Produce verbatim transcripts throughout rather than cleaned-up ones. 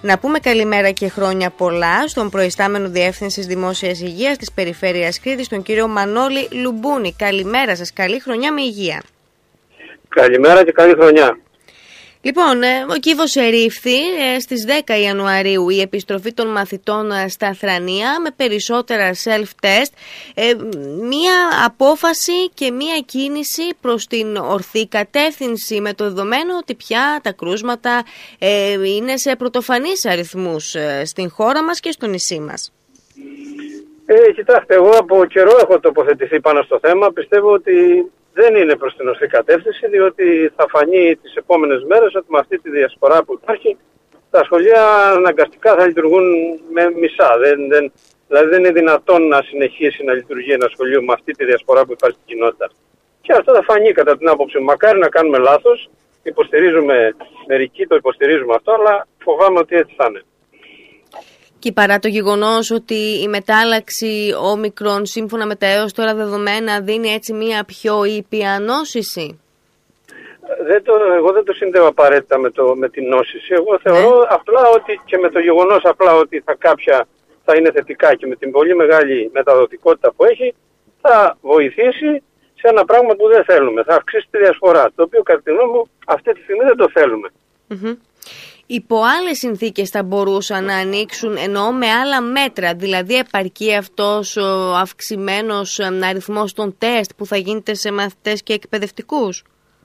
Να πούμε καλημέρα και χρόνια πολλά στον προϊστάμενο Διεύθυνσης Δημόσιας Υγείας της Περιφέρειας Κρήτης, τον κύριο Μανώλη Λουμπούνη. Καλημέρα σας, καλή χρονιά με υγεία. Καλημέρα και καλή χρονιά. Λοιπόν, ο κύβος ερήφθη στις δέκα Ιανουαρίου η επιστροφή των μαθητών στα Θρανία με περισσότερα self-test. Μία απόφαση και μία κίνηση προς την ορθή κατεύθυνση, με το δεδομένο ότι πια τα κρούσματα είναι σε πρωτοφανείς αριθμούς στην χώρα μας και στο νησί μας. Ε, κοιτάξτε, εγώ από καιρό έχω τοποθετηθεί πάνω στο θέμα. Πιστεύω ότι δεν είναι προς την ορθή κατεύθυνση, διότι θα φανεί τις επόμενες μέρες ότι με αυτή τη διασπορά που υπάρχει, τα σχολεία αναγκαστικά θα λειτουργούν με μισά. Δεν, δεν, δηλαδή δεν είναι δυνατόν να συνεχίσει να λειτουργεί ένα σχολείο με αυτή τη διασπορά που υπάρχει στην κοινότητα. Και αυτό θα φανεί κατά την άποψη μου. Μακάρι να κάνουμε λάθος, υποστηρίζουμε, μερικοί το υποστηρίζουμε αυτό, αλλά φοβάμαι ότι έτσι θα είναι. Και παρά το γεγονός ότι η μετάλλαξη όμικρον σύμφωνα με τα έως τώρα δεδομένα δίνει έτσι μία πιο ήπια νόσηση. Δεν το, εγώ δεν το συνδέω απαραίτητα με, το, με την νόσηση. Εγώ θεωρώ ναι. απλά ότι και με το γεγονός απλά ότι θα κάποια θα είναι θετικά και με την πολύ μεγάλη μεταδοτικότητα που έχει θα βοηθήσει σε ένα πράγμα που δεν θέλουμε. Θα αυξήσει τη διασπορά, το οποίο κατά τη γνώμη μου αυτή τη στιγμή δεν το θέλουμε. Mm-hmm. Υπό άλλες συνθήκες θα μπορούσαν να ανοίξουν, εννοώ με άλλα μέτρα, δηλαδή επαρκεί αυτός ο αυξημένος αριθμός των τεστ που θα γίνεται σε μαθητές και εκπαιδευτικούς?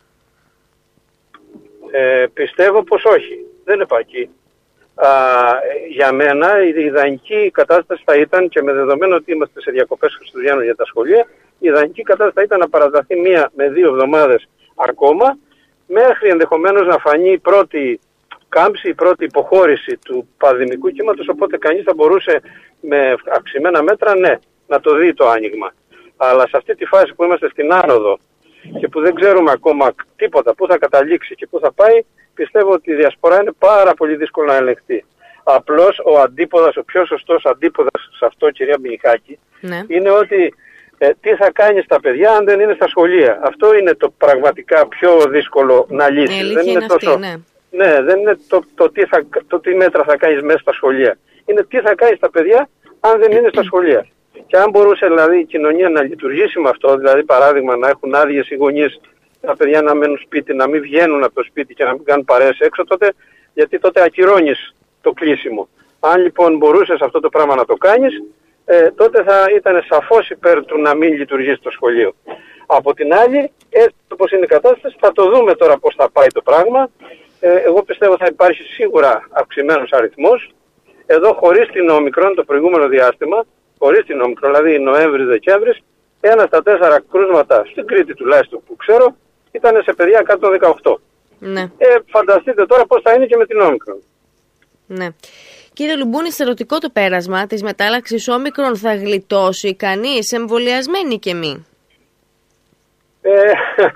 Ε, πιστεύω πως όχι, δεν επαρκεί. Α, για μένα η ιδανική κατάσταση θα ήταν, και με δεδομένο ότι είμαστε σε διακοπές Χριστουγέννων για τα σχολεία, η ιδανική κατάσταση θα ήταν να παραταθεί μία με δύο εβδομάδες ακόμα, μέχρι ενδεχομένως να φανεί η πρώτη κάμψη, η πρώτη υποχώρηση του πανδημικού κύματος, οπότε κανείς θα μπορούσε με αυξημένα μέτρα, ναι, να το δει το άνοιγμα. Αλλά σε αυτή τη φάση που είμαστε στην άνοδο και που δεν ξέρουμε ακόμα τίποτα πού θα καταλήξει και πού θα πάει, πιστεύω ότι η διασπορά είναι πάρα πολύ δύσκολο να ελεγχθεί. Απλώς ο αντίποδας, ο πιο σωστός αντίποδας σε αυτό, κυρία Μπινιχάκη, ναι. είναι ότι ε, τι θα κάνει στα παιδιά αν δεν είναι στα σχολεία. Αυτό είναι το πραγματικά πιο δύσκολο να λύσει. Ε, δεν είναι, είναι τόσο... αυτή, ναι. Ναι, δεν είναι το, το, τι θα, το τι μέτρα θα κάνεις μέσα στα σχολεία. Είναι τι θα κάνεις στα παιδιά αν δεν είναι στα σχολεία. Και αν μπορούσε δηλαδή η κοινωνία να λειτουργήσει με αυτό, δηλαδή παράδειγμα να έχουν άδειες οι γονείς, τα παιδιά να μένουν σπίτι, να μην βγαίνουν από το σπίτι και να μην κάνουν παρέες έξω, τότε, γιατί τότε ακυρώνεις το κλείσιμο. Αν λοιπόν μπορούσες αυτό το πράγμα να το κάνεις, ε, τότε θα ήταν σαφώς υπέρ του να μην λειτουργήσει το σχολείο. Από την άλλη, έτσι όπως είναι η κατάσταση, θα το δούμε τώρα πώς θα πάει το πράγμα. Ε, εγώ πιστεύω θα υπάρχει σίγουρα αυξημένος αριθμός. Εδώ χωρίς την Ομικρόν το προηγούμενο διάστημα, χωρίς την Ομικρόν, δηλαδή Νοέμβρη-Δεκέμβρη, ένα στα τέσσερα κρούσματα στην Κρήτη τουλάχιστον που ξέρω ήταν σε παιδιά κάτω των δεκαοκτώ. Ναι. Ε, φανταστείτε τώρα πώς θα είναι και με την Ομικρόν. Ναι. Κύριε Λουμπούνη, σε ερωτικό το πέρασμα της μετάλλαξης Όμικρον θα γλιτώσει κανείς, εμβολιασμένοι και μη? Ε,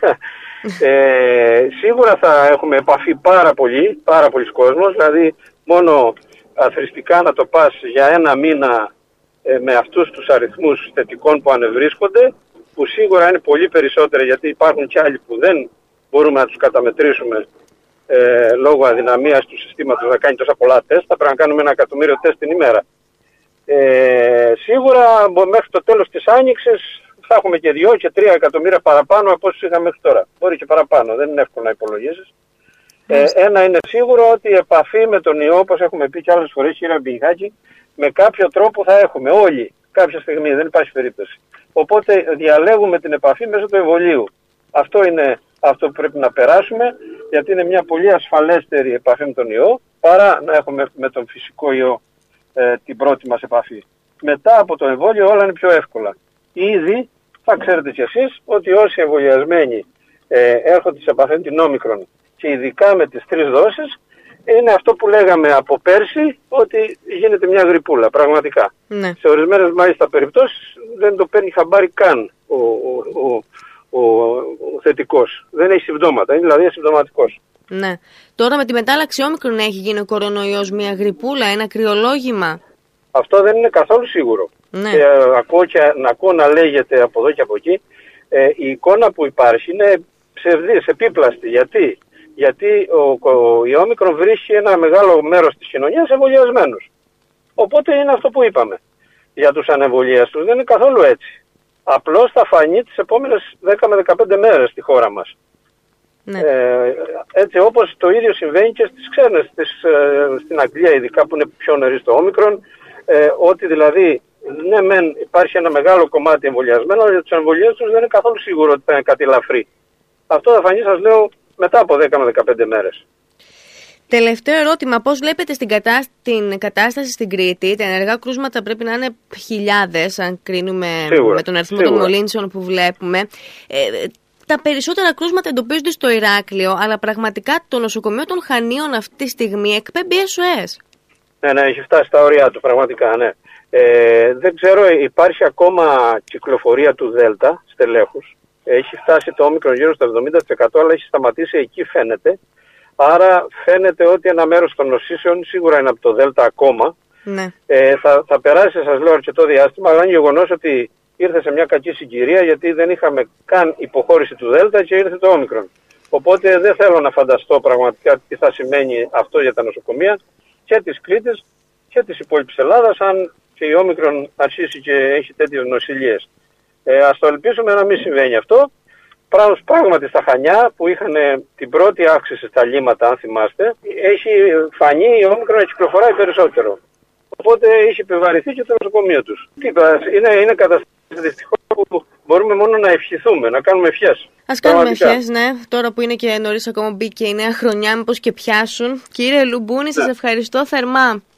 ε, σίγουρα θα έχουμε επαφή πάρα πολύ, πάρα πολλοί κόσμος, δηλαδή μόνο αθρηστικά να το πας για ένα μήνα ε, με αυτούς τους αριθμούς θετικών που ανεβρίσκονται, που σίγουρα είναι πολύ περισσότεροι γιατί υπάρχουν και άλλοι που δεν μπορούμε να τους καταμετρήσουμε ε, λόγω αδυναμίας του συστήματος να κάνει τόσα πολλά τεστ, θα πρέπει να κάνουμε ένα εκατομμύριο τεστ την ημέρα. Ε, σίγουρα μέχρι το τέλος της άνοιξης θα έχουμε και δύο και τρία εκατομμύρια παραπάνω από όσους είχαμε μέχρι τώρα. Μπορεί και παραπάνω, δεν είναι εύκολο να υπολογίσεις. Ε, ένα είναι σίγουρο ότι η επαφή με τον ιό, όπως έχουμε πει και άλλες φορές, κύριε Μπινιχάκη, με κάποιο τρόπο θα έχουμε όλοι κάποια στιγμή, δεν υπάρχει περίπτωση. Οπότε διαλέγουμε την επαφή μέσω του εμβολίου. Αυτό είναι αυτό που πρέπει να περάσουμε, γιατί είναι μια πολύ ασφαλέστερη επαφή με τον ιό, παρά να έχουμε με τον φυσικό ιό ε, την πρώτη μας επαφή. Μετά από το εμβόλιο όλα είναι πιο εύκολα. Ήδη θα ξέρετε κι εσείς ότι όσοι εμβολιασμένοι ε, έρχονται σε επαφή με την Όμικρον και ειδικά με τις τρεις δόσεις, είναι αυτό που λέγαμε από πέρσι, ότι γίνεται μια γρυπούλα, πραγματικά. Ναι. Σε ορισμένες μάλιστα περιπτώσεις δεν το παίρνει χαμπάρι καν ο, ο, ο, ο, ο θετικός. Δεν έχει συμπτώματα, είναι δηλαδή ασυμπτωματικός. Ναι. Τώρα με τη μετάλλαξη Όμικρον έχει γίνει ο κορονοϊός μια γρυπούλα, ένα κρυολόγημα? Αυτό δεν είναι καθόλου σίγουρο. Ναι. Ε, ακούω, και, να ακούω να λέγεται από εδώ και από εκεί, ε, η εικόνα που υπάρχει είναι ψευδής, επίπλαστη. Γιατί? Γιατί ο, ο, η Όμικρον βρίσκει ένα μεγάλο μέρος της κοινωνίας εμβολιασμένους. Οπότε είναι αυτό που είπαμε. Για τους ανεμβολίαστους δεν είναι καθόλου έτσι. Απλώς θα φανεί τις επόμενες δέκα με δεκαπέντε μέρες στη χώρα μας. Ναι. Ε, έτσι όπως το ίδιο συμβαίνει και στις ξένες, στις, ε, στην Αγγλία ειδικά που είναι πιο νωρίς το Όμικρον, ε, ότι δηλαδή ναι μεν υπάρχει ένα μεγάλο κομμάτι εμβολιασμένο, αλλά για τους εμβολιαστούς δεν είναι καθόλου σίγουρο ότι θα είναι κάτι ελαφρύ. Αυτό θα φανεί, σας λέω, μετά από δέκα με δεκαπέντε μέρες. Τελευταίο ερώτημα. Πώς βλέπετε στην κατάσταση, την κατάσταση στην Κρήτη? Τα ενεργά κρούσματα πρέπει να είναι χιλιάδες, αν κρίνουμε σίγουρα, με τον αριθμό σίγουρα. των μολύνσεων που βλέπουμε. Ε, τα περισσότερα κρούσματα εντοπίζονται στο Ηράκλειο, αλλά πραγματικά το νοσοκομείο των Χανίων αυτή τη στιγμή εκπέμπει ες ο ες. Ναι, ναι, έχει φτάσει στα όρια του, πραγματικά, ναι. Ε, δεν ξέρω, υπάρχει ακόμα κυκλοφορία του Δέλτα στελέχους. Έχει φτάσει το Όμικρον γύρω στο εβδομήντα τοις εκατό, αλλά έχει σταματήσει εκεί, φαίνεται. Άρα φαίνεται ότι ένα μέρος των νοσήσεων σίγουρα είναι από το Δέλτα ακόμα. Ναι. Ε, θα, θα περάσει, σας λέω, αρκετό διάστημα, αλλά είναι γεγονός ότι ήρθε σε μια κακή συγκυρία, γιατί δεν είχαμε καν υποχώρηση του Δέλτα και ήρθε το Όμικρον. Οπότε δεν θέλω να φανταστώ πραγματικά τι θα σημαίνει αυτό για τα νοσοκομεία και της Κρήτης και της υπόλοιπης Ελλάδας, αν και η Όμικρον αρχίσει και έχει τέτοιες νοσηλίες. Ε, ας το ελπίσουμε να μην συμβαίνει αυτό. Πράγματι στα Χανιά που είχαν την πρώτη αύξηση στα λίμματα, αν θυμάστε, έχει φανεί η Όμικρον να κυκλοφοράει περισσότερο. Οπότε έχει επιβαρυνθεί και το νοσοκομείο τους. Είναι, είναι καταστάσεις δυστυχώς που μπορούμε μόνο να ευχηθούμε, να κάνουμε ευχές. Ας κάνουμε ευχές, ναι. Τώρα που είναι και νωρίς ακόμα μπήκε η νέα χρονιά, μήπως και πιάσουν. Κύριε Λουμπούνη, σας ευχαριστώ θερμά.